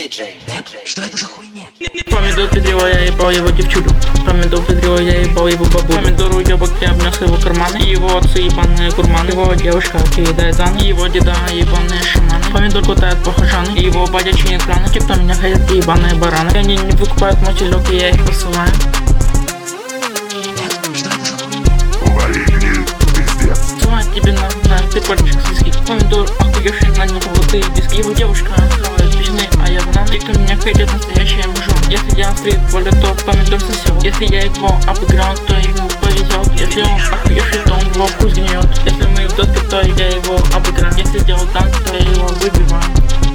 Что это за хуйня? Помидор педрила, я ебал его девчулю. Помидор педрила, я ебал его бабулю. Помидор уебок, я обнес его карманы. Его отцы ебаные гурманы. Его девушка кидает заны. Его деда ебаные шаманы. Помидор кутает похожаны. Его батя чинит краны. Те, кто меня хотят, ебаные бараны. Они не выкупают мотылек, и я их посылаю. Тебе надо, ты пальчик сиськи. Помидор, охуевший на него золотые диски. Его девушка открывает письмы, а я банан. Те, кто меня хотят, настоящий мужон. Если я стрит более, то помидор сосел. Если я его обыграл, то ему повезет. Если он охуевший, то он его вкус гниет. Если мы в дотке, то я его обыграю. Если делал танк, то я его выбиваю.